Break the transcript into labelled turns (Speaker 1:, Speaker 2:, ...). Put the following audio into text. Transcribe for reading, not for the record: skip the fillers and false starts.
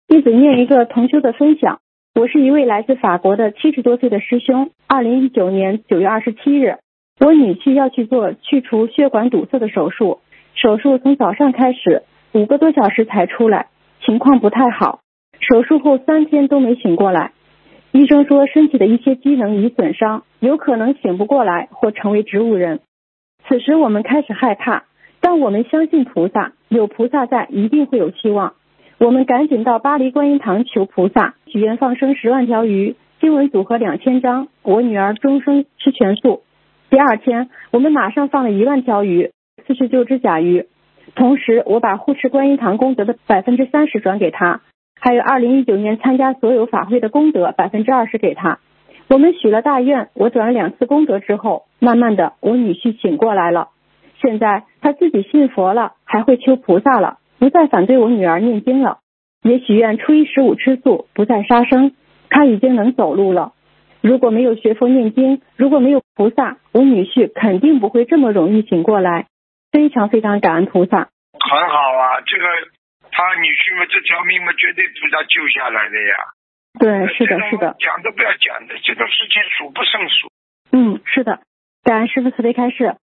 Speaker 1: 弟子念一个同修的分享。我是一位来自法国的70多岁的师兄。2019年9月27日，我女婿要去做去除血管堵塞的手术，手术从早上开始，5个多小时才出来，情况不太好。手术后3天都没醒过来，医生说身体的一些机能已损伤，有可能醒不过来或成为植物人。此时我们开始害怕，但我们相信菩萨，有菩萨在，一定会有希望。我们赶紧到巴黎观音堂求菩萨，许愿放生10万条鱼，经文组合2000张，我女儿终生吃全素。第2天，我们马上放了1万条鱼，49只甲鱼。同时，我把护持观音堂功德的30%转给他，还有2019年参加所有法会的功德20%给他。我们许了大愿，我转了2次功德之后，慢慢的我女婿醒过来了。现在他自己信佛了，还会求菩萨了，不再反对我女儿念经了，也许愿初一15吃素，不再杀生。他已经能走路了。如果没有学佛念经，如果没有菩萨，我女婿肯定不会这么容易醒过来。非常非常感恩菩萨。
Speaker 2: 很好啊，这个他女婿们这条命嘛，绝对菩萨救下来的呀。
Speaker 1: 对，是的，是的。
Speaker 2: 讲都不要讲的，这种事情数不胜数。
Speaker 1: 是的。感恩师父慈悲开示。